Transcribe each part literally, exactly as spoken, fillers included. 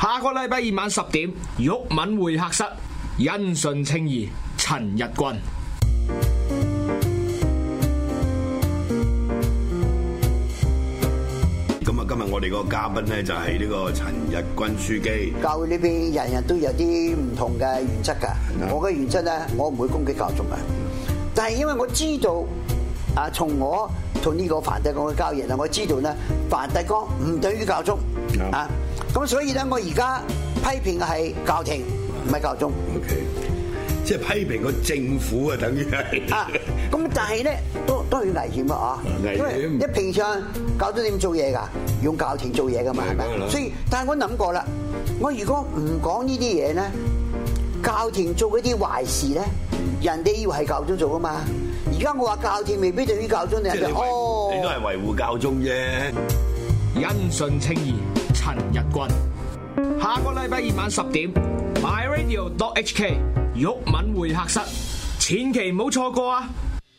下個禮拜二晚十點，毓民會客室，因信稱義，陳日君。 咁啊，今日我哋個嘉賓咧就係呢個陳日君書記。 教會呢邊人人都有啲唔同嘅原則㗎。嗯、我嘅原則咧，我唔會攻擊教宗嘅。但係因為我知道啊，從我同呢個梵蒂岡嘅交易啊，我知道咧，梵蒂岡唔等於教宗、嗯、啊。咁所以咧，我而家批評嘅係教廷，唔係教宗。 OK， 即係批評個政府啊，等於係。啊， 咁但係咧，都都係危險啊！嚇，因為一平常教宗點做嘢㗎？用教廷做嘢㗎嘛，係咪？所以，但係我諗過啦，我如果唔講呢啲嘢咧，教廷做嗰啲壞事咧，人哋以為係教宗做㗎嘛。而家我話教廷未必對於教宗，你係哦， 你都係維護教宗啫。 因信稱義，陳日君。下個禮拜二晚十點 ，my radio dot h k 毓民會客室，千祈唔好錯過啊！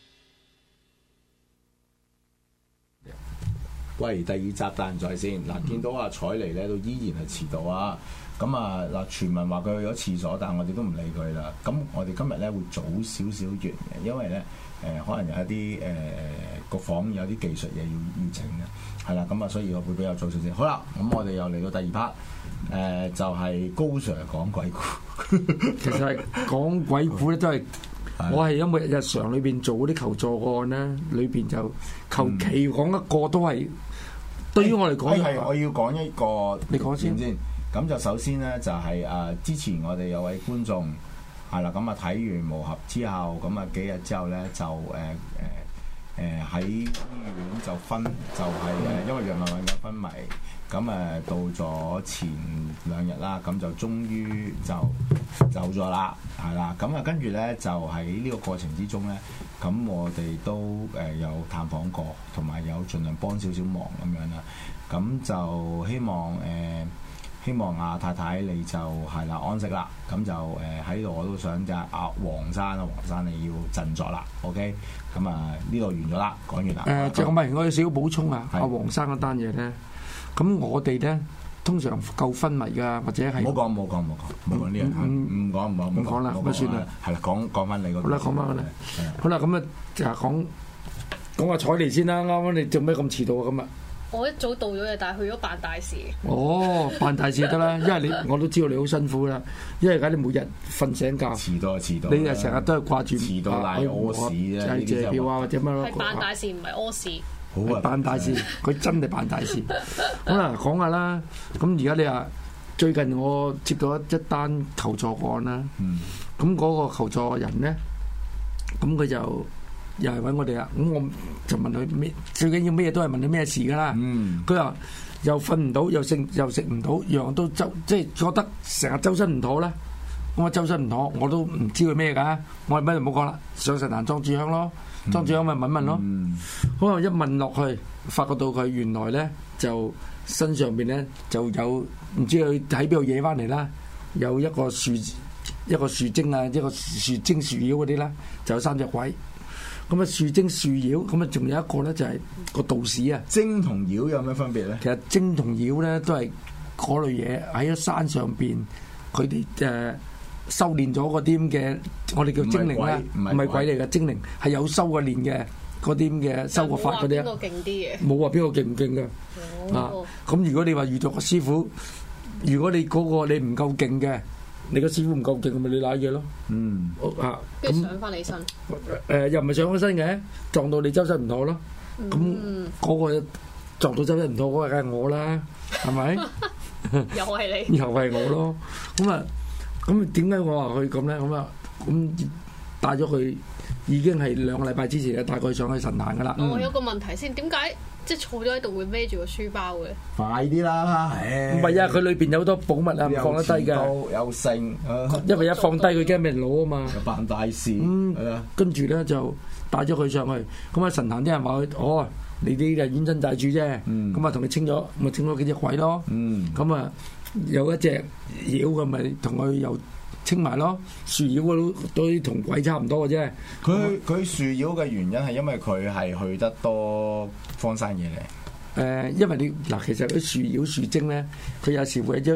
喂，第二集達仁在線嗱，見到阿采妮咧都依然係遲到啊！咁啊嗱，傳聞話佢去咗廁所，但係我哋都唔理佢啦。咁我哋今日咧會早少少完嘅，因為咧誒、呃、可能有一啲誒個房有啲技術嘢要要整嘅，係啦。咁啊，所以我會比較早少少。好啦，咁我哋又嚟到第二 part，誒、呃、就係、是、高 Sir 講鬼故。 其實係講鬼故咧，都係我係因為日常裏邊做嗰啲求助案咧，裏邊就求其講一個都係。對於我嚟講， 係我要講一個， 你講先先。咁就首先咧，就係、是、誒、呃、之前我哋有位觀眾係啦，咁啊睇完無合之後，咁啊幾日之後咧就誒誒誒喺醫院就昏，就係、是、誒、呃、因為藥物引起昏迷，咁誒、呃、到咗前兩日啦，咁就終於就走咗啦，係啦，咁啊跟住咧就喺呢個過程之中咧，咁我哋都誒有探訪過，同埋有盡量幫少少忙咁樣啦，咁就希望誒。呃希望阿太太你就係啦安息啦，咁就誒喺度我都想就係阿黃生啊，黃生你要振作啦 ，OK？咁啊呢度完咗啦，講完啦。 誒，就咁咪我有少少補充啊，阿黃生嗰單嘢咧，咁我哋咧通常夠昏迷㗎，或者係唔好講，唔好講，唔好講，唔好講呢樣，唔講唔講， 唔講啦，咁算啦。 係啦，講講翻你嗰個。 好啦，講翻佢啦。好啦，咁啊就係講講下采妮先啦。啱啱你做咩咁遲到啊？今日？ 我一早到咗嘅，但係去咗辦大事。 哦，辦大事得啦，因為你我都知道你好辛苦啦，因為而家你每日瞓醒覺， 遲到就遲到， 你又成日都係掛住遲到賴屙屎啊， 係借票啊或者乜咯。 係辦大事唔係屙屎。 好啊，辦大事，佢真係辦大事。好啦，講下啦。咁而家你話最近我接到一單求助案啦。嗯。咁嗰個求助人咧，咁佢就。又係揾我哋啦，咁我就問佢咩，最緊要咩都係問佢咩事噶啦。佢話、嗯、又瞓唔到，又食又食唔到，樣都周即係覺得成日周身唔妥啦。咁啊周身唔妥，我都唔知佢咩噶。我係乜都唔好講啦，上神壇裝住香咯，裝住香咪問問咯。可能、嗯、一問落去，發覺到佢原來咧就身上邊咧就有唔知佢喺邊度惹翻嚟啦，有一個樹一個樹精啊，一個樹精樹妖嗰啲啦，就有三隻鬼。咁啊，樹精樹妖，咁啊，仲有一個咧，就係個道士啊。 精同妖有咩分別咧？ 其實精同妖咧都係嗰類嘢，喺咗山上邊，佢哋誒修練咗嗰啲咁嘅，我哋叫精靈啦，唔係鬼嚟嘅精靈，係有修過練嘅嗰啲咁嘅修過法嗰啲啊。冇話邊個勁啲嘅？冇話邊個勁唔勁嘅啊！咁如果你話遇到個師傅，如果你嗰個你唔夠勁嘅。你個師傅唔夠勁，咪你賴嘢咯。嗯，啊， 跟住上翻你身。誒、 呃，又唔係上翻身嘅，撞到你周身唔妥咯。咁嗰、嗯、個撞到周身唔妥，嗰個梗係我啦，係咪？ 又係你。 又係我咯。咁啊，咁點解我話佢咁咧？咁啊，咁帶咗佢已經係兩個禮拜之前咧，帶佢上去神壇噶啦。 我有個問題先，點解？即係坐咗喺度會孭住個書包嘅， 快啲啦！ 唔係啊，佢裏邊有好多寶物啊，唔放得低㗎。有剩，因為一放低佢驚俾人攞啊嘛。 又辦大事， 嗯，係啊。跟住咧就帶咗佢上去，咁啊神壇啲人話佢，哦，你啲嘅冤親債主啫，咁啊同佢清咗，咪清咗幾隻鬼咯。咁啊有一隻妖咁咪同佢又清埋咯。樹妖都都同鬼差唔多嘅啫。 佢佢樹妖嘅原因係因為佢係去得多荒山野嶺。 誒，因為你嗱，其實啲樹妖樹精咧，佢有時會喺一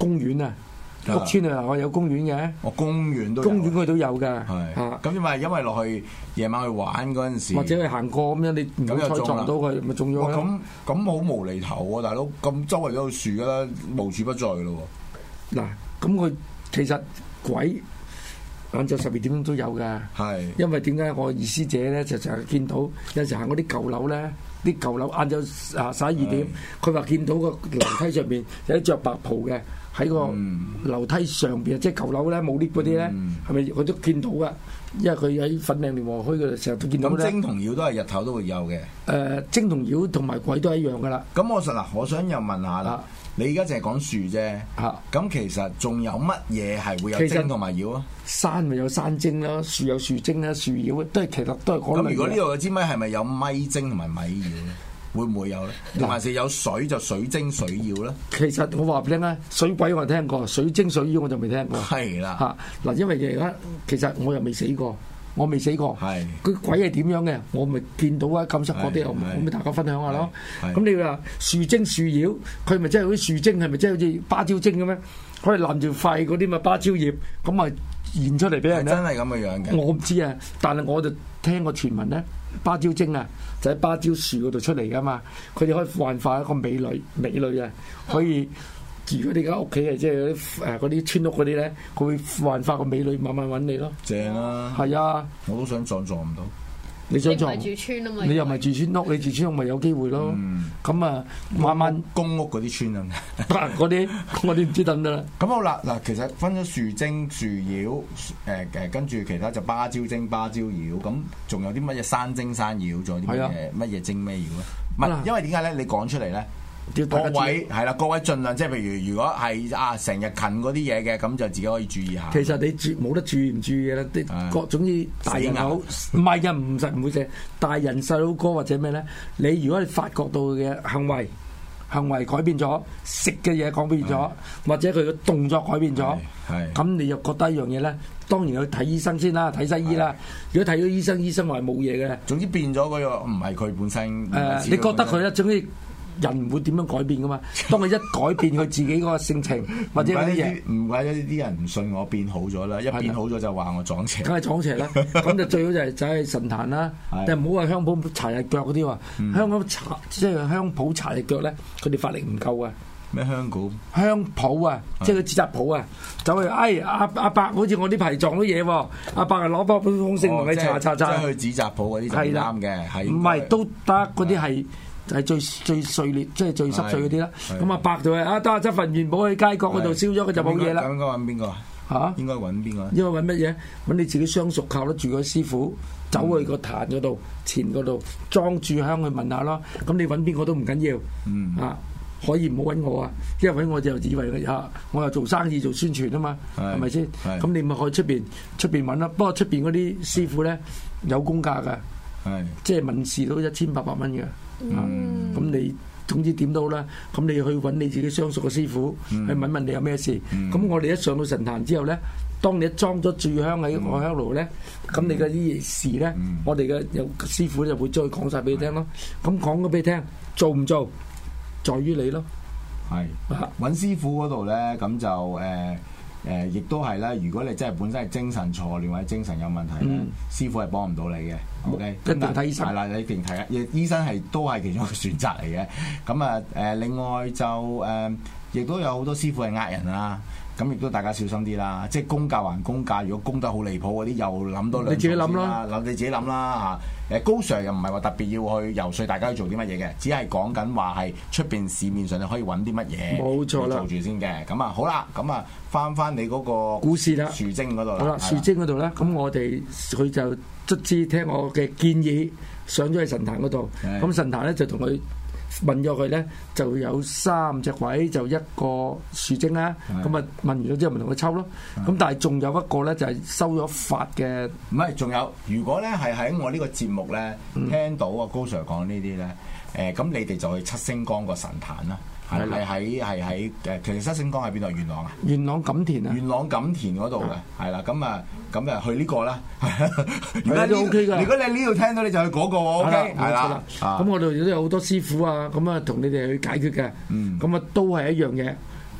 公園啊。屋村啊，我有公園嘅。 我公園都有。 公園佢都有㗎。 係。嚇。咁因為因為落去夜晚去玩嗰陣時， 或者去行過咁樣，你唔好彩撞到佢，咪中咗啦。 咁咁好無厘頭喎，大佬！咁周圍都有樹㗎啦，無處不在㗎咯喎。嗱，咁佢其實鬼晏晝十二點鐘都有㗎。係。因為點解我意思者咧就成日見到有時行嗰啲舊樓咧，啲舊樓晏晝啊十一二點，佢話見到個樓梯上邊有啲着白袍嘅。喺個樓梯上邊，即係舊樓咧冇 lift 嗰啲咧，係咪佢都見到噶？因為佢喺粉嶺蓮禾墟嗰度成日都見到咧。咁精同妖都係日頭都會有嘅。 誒，精同妖同埋鬼都係一樣噶啦。 咁我實嗱，我想又問下啦，你而家淨係講樹啫。嚇。咁其實仲有乜嘢係會有精同埋妖啊？ 山咪有山精啦，樹有樹精啦，樹妖都係其實都係講。 咁如果呢度嘅支咪係咪有咪精同埋咪妖咧？會唔會有咧？定還是有水就水精水妖咧？ 其實我話俾你聽啦，水鬼我聽過，水精水妖我就未聽過。係啦，嚇嗱，因為而家其實我又未死過，我未死過。係佢鬼係點樣嘅？我咪見到啊，感受嗰啲，我咪大家分享下咯。咁你話樹精樹妖，佢咪真係好似樹精，係咪真係好似芭蕉精嘅咩？佢係攬住肺嗰啲咪芭蕉葉，咁咪現出嚟俾人咧。真係咁嘅樣嘅。我唔知啊，但係我就聽過傳聞咧。芭蕉精啊，就喺芭蕉樹嗰度出嚟噶嘛，佢哋可以幻化一個美女，美女啊，可以如果你間屋企係即係嗰啲誒嗰啲村屋嗰啲咧，佢會幻化個美女慢慢揾你咯。正啊！係啊，我都想撞撞唔到。你想撞？你唔係住村啊嘛？你又唔係住村屋，你住村屋咪有機會咯。咁啊，慢慢公屋嗰啲村啊，嗰啲我哋唔知得唔得啦。咁好啦，嗱，其實分咗樹精、樹妖，誒誒，跟住其他就芭蕉精、芭蕉妖，咁仲有啲乜嘢山精、山妖，仲有啲乜嘢乜嘢精咩妖咧？唔係，因為點解咧？你講出嚟咧？各位係啦，各位盡量即係譬如，如果係啊成日近嗰啲嘢嘅，咁就自己可以注意下。其實你注冇得注意唔注意嘅啦，啲各總之大人好，唔係嘅，唔實唔會嘅。大人細佬哥或者咩咧？你如果你發覺到嘅行為行為改變咗，食嘅嘢改變咗，或者佢嘅動作改變咗，咁你又覺得一樣嘢咧？當然去睇醫生先啦，睇西醫啦。如果睇咗醫生，醫生話冇嘢嘅，總之變咗嗰個唔係佢本身。誒，你覺得佢咧？總之。人唔會點樣改變噶嘛？當佢一改變佢自己嗰個性情或者嗰啲嘢，唔怪得呢啲人唔信我變好咗啦。一變好咗就話我撞邪，梗係撞邪啦。咁就最好就係走去神壇啦。但係唔好話香普搽日腳嗰啲喎。香港搽即係香普搽日腳咧，佢哋法力唔夠啊。咩香普？香普啊，即係個紙紮鋪啊，走去哎阿阿伯，好似我呢排撞到嘢喎。阿伯係攞包風聲同你搽搽搽。即係去紙紮鋪嗰啲就啱嘅，係唔係都得？嗰啲係。就係最最碎裂，即係最濕碎嗰啲啦。咁啊，白就係啊，得啊，執份元寶去街角嗰度燒咗，佢就冇嘢啦。應該揾邊個啊？嚇？應該揾邊個？應該揾乜嘢？揾你自己相熟靠得住嗰師傅，走去個壇嗰度、前嗰度裝住香去問下咯。咁你揾邊個都唔緊要。嗯。啊，可以唔好揾我啊，因為揾我就以為啊，我又做生意做宣傳啊嘛，係咪先？咁你咪去出邊出邊揾啦。不過出邊嗰啲師傅咧有公價㗎，係即係問事都一千八百蚊嘅。嗯，咁你總之點都好啦，咁你去揾你自己相熟嘅師傅，嗯、去問問你有咩事。咁、嗯、我哋一上到神壇之後咧，當你一裝咗炷香喺個香爐咧，咁、嗯、你嘅啲事咧，嗯、我哋嘅有師傅就會再講晒俾你聽咯。咁講咗俾你聽，做唔做，在於你咯。係揾師傅嗰度咧，咁就誒。呃誒，亦都係啦。如果你真係本身係精神錯亂或者精神有問題咧，嗯、師傅係幫唔到你嘅。O K，一定睇醫生。係啦，你一定睇啊！醫生係都係其中一個選擇嚟嘅。咁啊誒，另外就誒，亦、呃、都有好多師傅係呃人啦。咁亦都大家小心啲啦。即係公價還公價，如果公得好離譜嗰啲，又諗多兩。你自己諗啦，諗你自己諗啦嚇。誒，高 Sir 又唔係話特別要去游說大家去做啲乜嘢嘅，只係講緊話係出邊市面上你可以揾啲乜嘢，冇錯啦，做住先嘅。咁啊，好啦，咁啊，翻翻你嗰個故事啦，樹精嗰度啦。好啦，樹精嗰度咧，咁我哋佢就卒之聽我嘅建議，上咗去神壇嗰度。咁神壇咧就同佢問咗佢咧，就有三隻鬼，就一個樹精啦。咁啊問完咗之後，咪同佢抽咯。咁但係仲有一個咧，就係收咗法嘅。唔係，仲有。如果咧係喺我呢個節目咧，聽到啊高 Sir 講呢啲咧，誒咁你哋就去七星崗個神壇啦。係係喺係喺誒，其實七星崗喺邊度？元朗啊？元朗錦田啊？元朗錦田嗰度嘅，係啦。咁啊咁啊去呢個啦。如果你 OK 㗎，如果你呢度聽到你就去嗰個 OK，係啦。咁我哋都有好多師傅啊，咁啊同你哋去解決嘅。咁啊都係一樣嘢。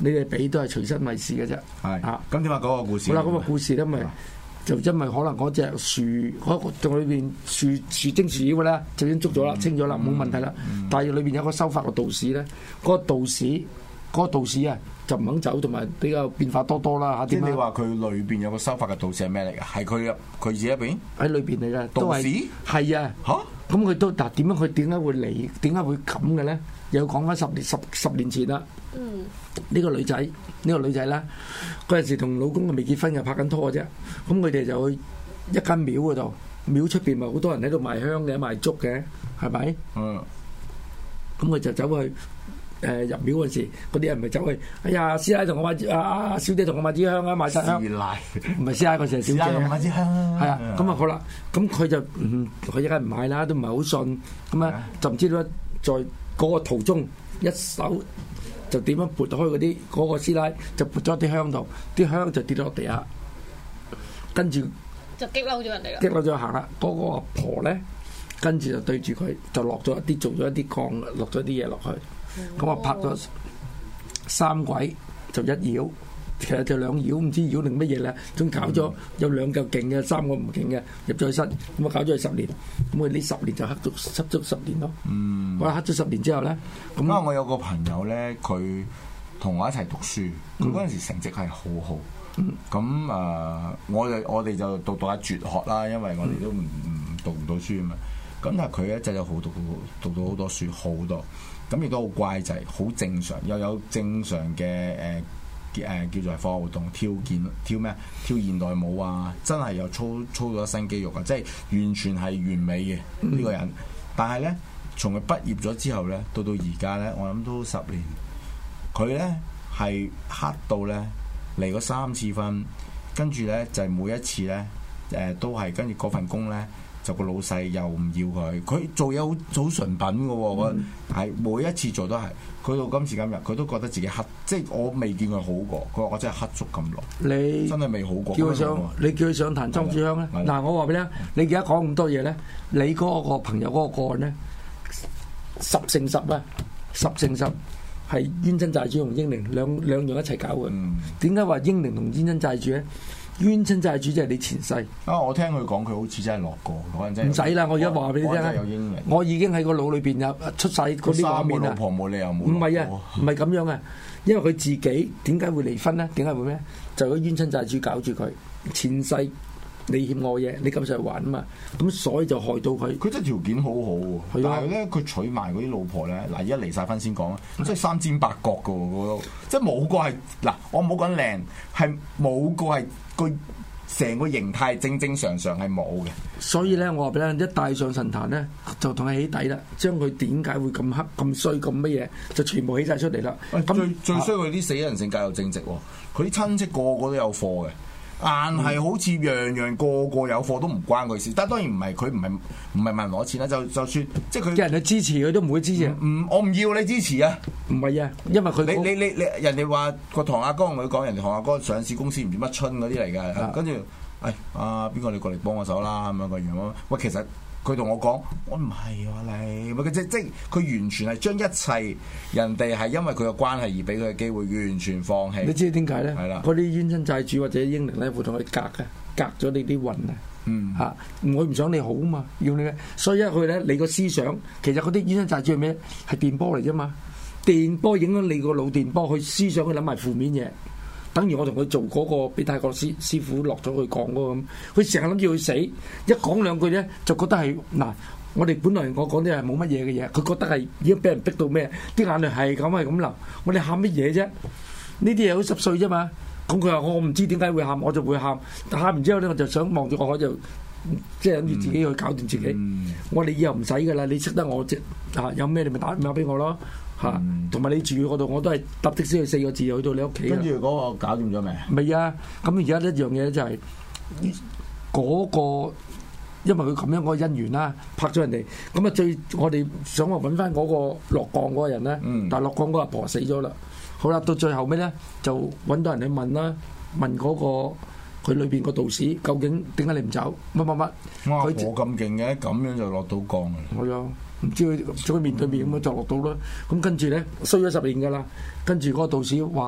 你哋俾都係隨身為事嘅啫。 係啊， 咁點啊？嗰個故事好啦，嗰個故事咧咪就因為可能嗰隻樹嗰個洞裏邊樹樹精樹妖嘅咧，就已經捉咗啦，清咗啦，冇問題啦。但係裏邊有個修法嘅道士咧，嗰個道士嗰個道士啊，就唔肯走，同埋比較變化多多啦嚇。 即係你話佢裏邊有個修法嘅道士係咩嚟㗎？係佢入佢自己入邊喺裏邊嚟嘅道士係啊嚇。 咁佢都嗱點樣？佢點解會嚟？點解會咁嘅咧？又講翻十年十十年前啦。嗯。呢個女仔，呢、呢個女仔啦，嗰陣時同老公未結婚又拍緊拖嘅啫。咁佢哋就去一間廟嗰度，廟出邊咪好多人喺度賣香嘅、賣竹嘅，係咪？嗯。咁佢就走去誒、呃、入廟嗰時，嗰啲人咪走去，哎呀師奶同我買支，啊小姐同我買支香啊，買晒香。師奶唔係師奶，嗰時係小姐。師奶同我買支香啊。係啊，咁啊好啦，咁佢就唔，佢一間唔買啦，都唔係好信，咁啊就唔知道在嗰個途中一手。就點樣撥開嗰啲嗰個師奶，就撥咗啲香度，啲香就跌咗落地下，跟住就激嬲咗人哋啦。 激嬲咗行啦，嗰、嗰個阿婆咧，跟住就對住佢，就落咗一啲，做咗一啲鋼，落咗啲嘢落去，咁啊、哦、拍咗三軌就一繞，其實就兩繞，唔知繞定乜嘢咧，仲搞咗有兩嚿勁嘅，三個唔勁嘅入咗去身，咁啊搞咗佢十年，咁佢呢十年就黑足濕足十年咯。嗯，我黑咗十年之後咧，咁啊我有個朋友咧，佢同我一齊讀書，佢嗰陣時成績係好好。咁誒、嗯呃，我哋我哋就讀讀下絕學啦，因為我哋都唔唔讀唔到書啊嘛。咁但係佢咧就有好讀讀到好多書，好多，咁亦都好乖仔，好正常，又有正常嘅誒。呃誒、呃、叫做係課外活動，跳健跳咩啊？跳現代舞啊！真係又操操咗新肌肉啊！即係完全係完美嘅呢、嗯、個人。但係咧，從佢畢業咗之後咧，到到而家咧，我諗都十年。佢咧係黑到咧離咗三次婚，跟住咧就係、是、每一次咧誒、呃、都係跟住嗰份工咧。就個老細又唔要佢，佢做嘢好好純品嘅喎，我係每一次做都係，佢到今時今日佢都覺得自己黑，即係我未見佢好過，佢話我真係黑足咁耐，你真係未好過。叫佢上，你叫佢上壇裝住香咧。嗱，我話俾你聽，你而家講咁多嘢咧，你嗰個朋友嗰個個案咧，十成十啊，十成十係冤親債主同英靈兩兩樣一齊搞嘅。點解話英靈同冤親債主咧？冤親債主就係你前世啊！我聽佢講，佢好似真係落過，可能真係唔使啦。我而家話俾你聽，我已經喺個腦裏邊有出晒嗰啲畫面啦。老婆冇理由冇。唔係啊，唔係咁樣啊，因為佢自己點解會離婚咧？點解會咩？就係冤親債主搞住佢前世。你欠我嘢，你今世還啊嘛，咁所以就害到佢。佢真係條件好好喎，但係咧佢娶埋嗰啲老婆咧，嗱而家離晒婚先講啊，即係三尖八角噶喎，即係冇個係嗱，我唔好講靚，係冇個係個成個形態正正常常係冇嘅。所以咧，我話俾你聽，一帶上神壇咧，就同佢起底啦，將佢點解會咁黑、咁衰、咁乜嘢，就全部起晒出嚟啦。咁最最衰佢啲死人性格又正直喎，佢啲親戚個個都有貨嘅。硬係好似樣樣個個有貨都唔關佢事，但係當然唔係佢唔係唔係問攞錢啦，就就算即係佢人哋支持佢都唔會支持。唔、嗯，我唔要你支持啊！唔係啊，因為佢你你你你人哋話個唐阿哥同佢講，人哋唐阿哥上市公司唔知乜春嗰啲嚟嘅，跟住誒啊邊個你過嚟幫我手啦咁樣個樣咯。喂，其實佢同我講，我唔係喎你，咪即即佢完全係將一切人哋係因為佢嘅關係而俾佢嘅機會，完全放棄。你知點解咧？係啦，嗰啲冤親債主或者英靈咧會同佢隔嘅，隔咗你啲運啊。嗯，嚇，我唔想你好啊嘛，要你咧。所以一去咧，你個思想其實嗰啲冤親債主係咩？係電波嚟啫嘛，電波影響你個腦電波，去思想去諗埋負面嘢。等於我同佢做嗰個俾泰國師師傅落咗去講嗰個咁，佢成日諗住佢死，一講兩句咧就覺得係嗱，我哋本來我講啲係冇乜嘢嘅嘢，佢覺得係已經俾人逼到咩，啲眼淚係咁係咁流，我哋喊乜嘢啫？呢啲嘢好濕碎啫嘛。咁佢話我唔知點解會喊，我就會喊，喊完之後咧我就想望住個海就即係諗住自己去搞掂自己。嗯、我哋以後唔使噶啦，你識得我即啊有咩你咪打電話俾我咯。嚇，同埋、嗯、你住嗰度，我都係搭的士去四個字去到你屋企。跟住嗰個搞掂咗未？未啊！咁而家一樣嘢就係、是、嗰、那個，因為佢咁樣嗰個姻緣啦，拍咗人哋。咁啊，最我哋想話揾翻嗰個落降嗰個人咧，嗯、但係落降嗰個阿婆死咗啦。好啦，到最後尾咧，就揾到人去問啦，問嗰、那個佢裏邊個道士究竟點解你唔走？乜乜乜？哇！我咁勁嘅，咁樣就落到降嘅。係啊。唔知佢再面對面咁樣就落到啦，咁跟住咧衰咗十年噶啦，跟住嗰個道士話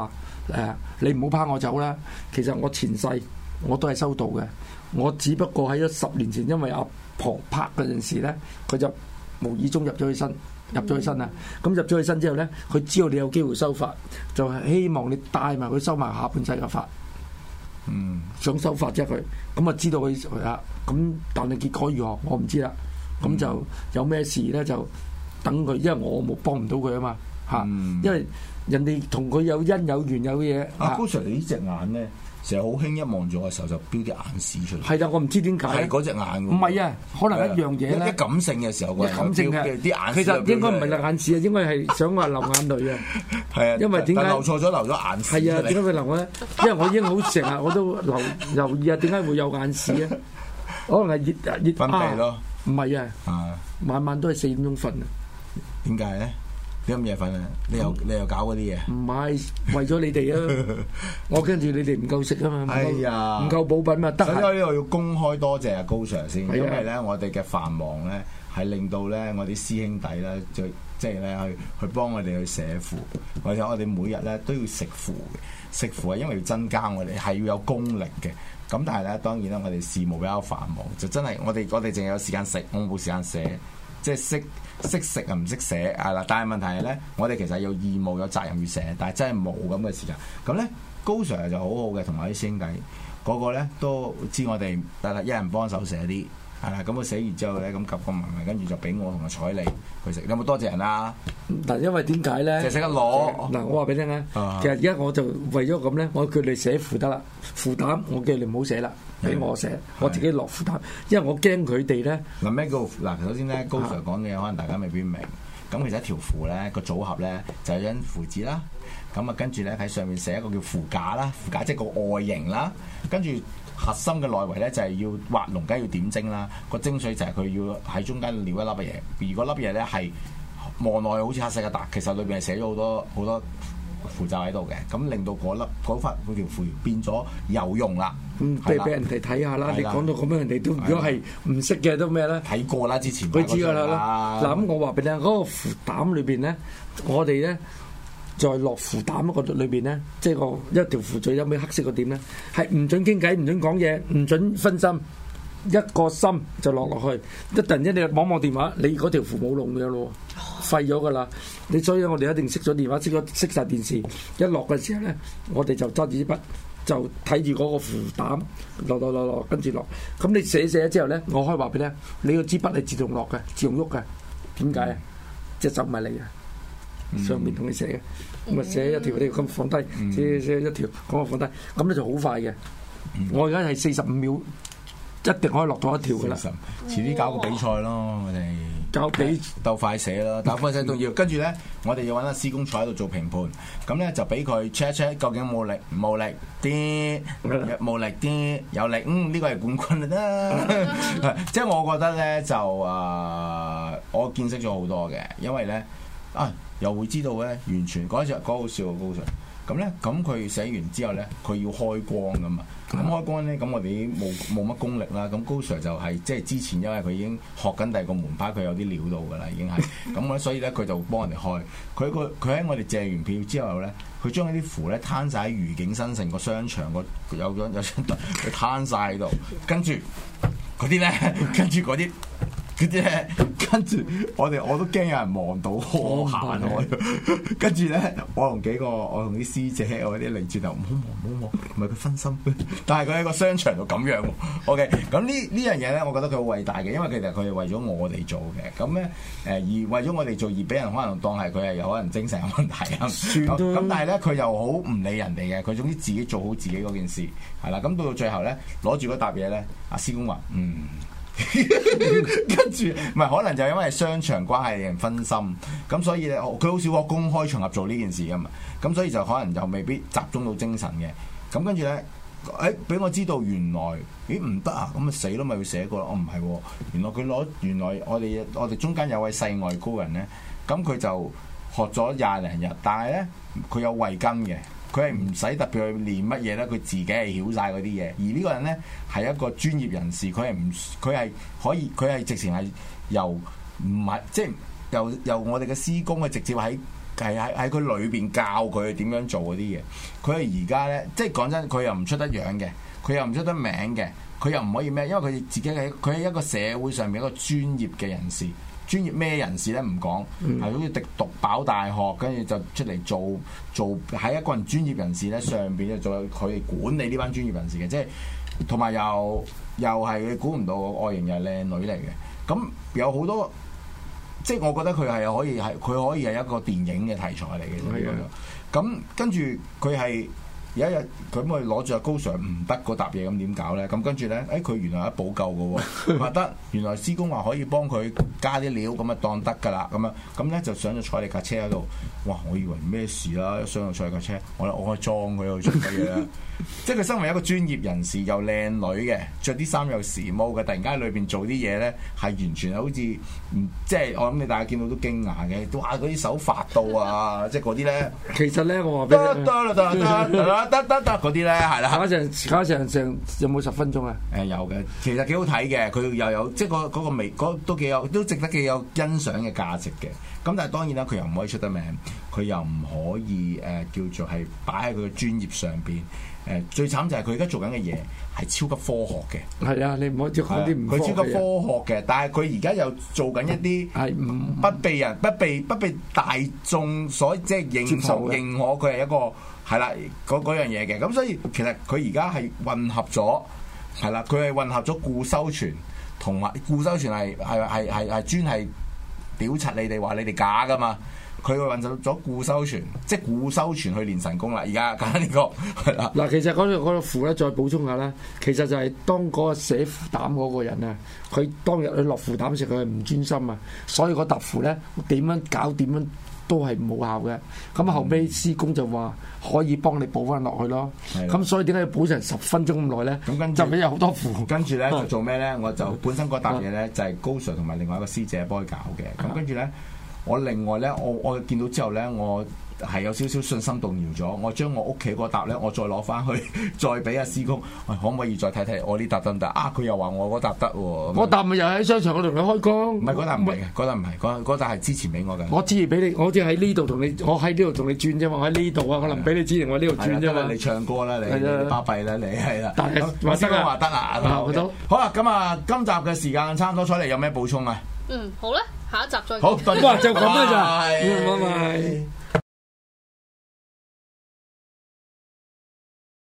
誒你唔好拋我走啦。其實我前世我都係修道嘅，我只不過喺咗十年前，因為阿婆拍嗰陣時咧，佢就無意中入咗去身。入咗去身啊！咁入咗去身之後咧，佢知道你有機會修法，就係希望你帶埋佢修埋下半世嘅法。嗯，想修法啫佢，咁啊知道佢啊，咁但係結果如何我唔知啦。咁就有咩事咧就等佢，因為我冇幫唔到佢啊嘛嚇，嗯、因為人哋同佢有因有緣有嘢。 阿高 Sir 你呢隻眼咧？成日好輕一望住我嘅時候就飆啲眼屎出嚟。係啦， 我唔知點解。係嗰隻眼喎。 唔係啊，可能一樣嘢咧。 一感性嘅時候， 一感性嘅啲眼。 其實應該唔係流眼屎啊，應該係想話流眼淚啊。係啊。因為點解流錯咗流咗眼屎？ 係啊，點解會流咧？因為我已經好成日我都留留意啊，點解會有眼屎啊？可能係熱熱分泌咯。 唔係啊。啊。晚晚都係四點鐘瞓啊。 點解咧？你咁夜瞓啊？你又你又搞嗰啲嘢？ 唔係為咗你哋啊！我跟住你哋唔夠食啊嘛， 哎呀， 唔夠補品嘛，得。 所以呢度要公開多謝阿高 Sir 先，因為咧我哋嘅繁忙咧係令到咧我啲師兄弟咧就即係咧去去幫我哋去寫符，或者我哋每日咧都要食符嘅，食符係因為要增加我哋係要有功力嘅。咁但係咧當然啦，我哋事務比較繁忙，就真係我哋我哋淨係有時間食，我冇時間寫，即係識。識食啊唔識寫係啦，但係問題係咧，我哋其實有義務有責任要寫，但係真係冇咁嘅時間。咁咧高 Sir 就好好嘅，同埋啲師兄弟個個咧都知我哋得啦，一人幫手寫啲係啦。咁佢寫完之後咧，咁夾個埋埋，跟住就俾我同阿彩莉去食。你有冇多謝人啊？ 嗱，因為點解咧？就識得攞嗱，我話俾你聽咧，啊、其實而家我就為咗咁咧，我叫你寫符得啦，符膽我叫你唔好寫啦。俾我寫，我自己落負擔，因為我驚佢哋咧。嗱咩叫嗱？首先咧，高 Sir 講嘅嘢可能大家未必明。咁其實一條符咧個組合咧就係張符紙啦。咁啊跟住咧喺上面寫一個叫符架啦，符架即係個外形啦。跟住核心嘅內圍咧就係要畫龍，梗係要點睛啦。個精髓就係佢要喺中間撩一粒嘅嘢。如果粒嘢咧係望落去好似黑色嘅，但其實裏邊係寫咗好多好多符咒喺度嘅，咁令到嗰粒嗰塊嗰條符變咗有用啦。嗯，即係俾人哋睇下啦。你講到咁樣，人哋都如果係唔識嘅都咩咧？睇過啦，之前佢知㗎啦。嗱咁，我話俾你聽，嗰個符膽裏邊咧，我哋咧在落符膽嗰度裏邊咧，即係個一條符最有尾黑色個點咧，係唔準傾偈，唔準講嘢，唔準分心，一個心就落落去。一突然間你望望電話，你嗰條符冇用嘅咯。廢咗噶啦！你所以我哋一定熄咗電話，熄咗熄曬電視。一落嘅時候咧，我哋就揸住支筆，就睇住嗰個符膽落落落落，跟住落。咁你寫寫之後咧，我可以話俾你聽，你個支筆係自動落嘅，自動喐嘅。點解啊？隻手唔係你啊，上面同你寫嘅。咁啊寫一條，你咁放低，寫寫一條，咁我放低，咁咧就好快嘅。我而家係四十五秒，一定可以落到一條噶啦。遲啲搞個比賽咯，我哋。交俾鬥快寫啦，鬥快寫都要。跟住咧，我哋要揾阿師公坐喺度做評判，咁咧就俾佢 check check 究竟冇力冇力啲，冇力啲有力，嗯呢個係冠軍啦。即係我覺得咧就啊、呃，我見識咗好多嘅，因為咧啊又會知道咧完全嗰隻嗰好笑嘅高 Sir。咁咧，咁佢寫完之後咧，佢要開光噶嘛。咁開光咧，咁我哋已經冇冇乜功力啦。咁高 Sir 就係、是、即係之前，因為佢已經學緊第二個門派，佢有啲料到噶啦，已經係。咁咧，所以咧佢就幫人哋開。佢個佢喺我哋借完票之後咧，佢將啲符咧攤晒喺愉景新城個商場個有張有張台，佢攤晒喺度。跟住嗰啲咧，跟住嗰啲。嗰啲咧，跟住我哋我都驚有人望到我行開，跟住咧我同幾個我同啲師姐我啲嚟轉頭唔好望唔好望，唔係佢分心。但係佢喺個商場度咁樣喎。OK，咁呢呢樣嘢咧，我覺得佢好偉大嘅，因為其實佢係為咗我哋做嘅。咁咧誒而為咗我哋做而俾人可能當係佢係有可能精神有問題啊。咁但係咧佢又好唔理人哋嘅，佢總之自己做好自己嗰件事係啦。咁到到最後咧攞住嗰沓嘢咧，阿師公話嗯。跟住唔係可能就因為商場關係令人分心，咁所以咧佢好少個公開場合做呢件事噶嘛，咁所以就可能就未必集中到精神嘅。咁跟住咧，誒俾我知道原來咦唔得啊，咁咪死咯，咪要寫過咯。哦唔係喎，原來佢攞原來我哋我哋中間有位世外高人咧，咁佢就學咗廿零日，但係咧佢有慧根嘅。佢係唔使特別去練乜嘢咧，佢自己係曉晒嗰啲嘢。而呢個人咧係一個專業人士，佢係唔佢係可以佢係直情係由唔係即係由由我哋嘅師公去直接喺係喺喺佢裏邊教佢點樣做嗰啲嘢。佢係而家咧，即係講真，佢又唔出得樣嘅，佢又唔出得名嘅，佢又唔可以咩？因為佢自己係佢係一個社會上面一個專業嘅人士。專業咩人士咧唔講，係好似讀讀飽大學，跟住就出嚟做做喺一個人專業人士咧上邊就做佢哋管理呢班專業人士嘅，即係同埋又又係你估唔到外形又係靚女嚟嘅，咁有好多即係我覺得佢係可以係佢可以係一個電影嘅題材嚟嘅，咁跟住佢係。有一日佢咁佢攞住阿高 Sir 唔得嗰沓嘢，咁點搞咧？咁跟住咧，誒佢原來有補救嘅喎，話得原來師公話可以幫佢加啲料，咁啊當得㗎啦，咁樣咁咧就上咗坐你架車喺度，哇！我以為咩事啦，一上咗坐你架車，我我可以裝佢去做乜嘢咧？即係佢身為一個專業人士，又靚女嘅，着啲衫又時髦嘅，突然間喺裏邊做啲嘢咧，係完全係好似唔即係我諗你大家見到都驚訝嘅，哇！嗰啲手法到啊，即係嗰啲咧， 其實咧我話俾你聽。 得得得嗰啲咧係啦， 搞成搞成成有冇十分鐘啊？ 誒有嘅，其實幾好睇嘅，佢又有即係嗰嗰個味，嗰都幾有，都值得幾有欣賞嘅價值嘅。咁但係當然啦，佢又唔可以出得名，佢又唔可以誒、呃、叫做係擺喺佢嘅專業上邊。誒、呃、最慘就係佢而家做緊嘅嘢係超級科學嘅。係啊，你唔可以講啲唔科學嘅。佢超級科學嘅，但係佢而家又做緊一啲係不被人不被不被大眾所即係認同認可，佢係一個。係啦，嗰嗰樣嘢嘅，咁所以其實佢而家係混合咗，係啦，佢係混合咗顧修全同埋顧修全係係係係係專係屌柒你哋話你哋假噶嘛，佢混合咗顧修全，即係顧修全去練神功啦，而家簡單呢個係啦。嗱， 其實嗰、嗰個嗰個符咧，再補充下啦，其實就係當嗰個寫符膽嗰個人啊，佢當日去落符膽時，佢係唔專心啊，所以嗰沓符咧點樣搞點樣。都係冇效嘅，咁後尾師公就話可以幫你補翻落去咯。咁的所以點解要補成十分鐘咁耐咧？咁跟住就有好多符。 跟住咧就做咩咧？我就本身嗰沓嘢咧就係高 Sir 同埋另外一個師姐幫佢搞嘅。咁跟住咧，我另外咧，我我見到之後咧，我係有少少信心動搖咗。我將我屋企嗰沓咧，我再攞翻去，再俾阿師公，喂，可唔可以再睇睇我呢沓得唔得？啊，佢又話我嗰沓得喎。嗰沓咪又喺商場嗰度同佢開工。唔係嗰沓唔係嘅，嗰沓唔係，嗰嗰沓係之前俾我嘅。我之前俾你，我即係喺呢度同你，我喺呢度同你轉啫嘛，我喺呢度啊，我能俾你之前我呢度轉啫嘛。你唱歌啦，你你巴閉啦，你係啦。但係師公話得啦，好啦，咁啊，今集嘅時間差唔多，出嚟有咩補充啊？ 嗯，好啦，下一集再見。 好，哇，就咁啦咋， 拜拜拜。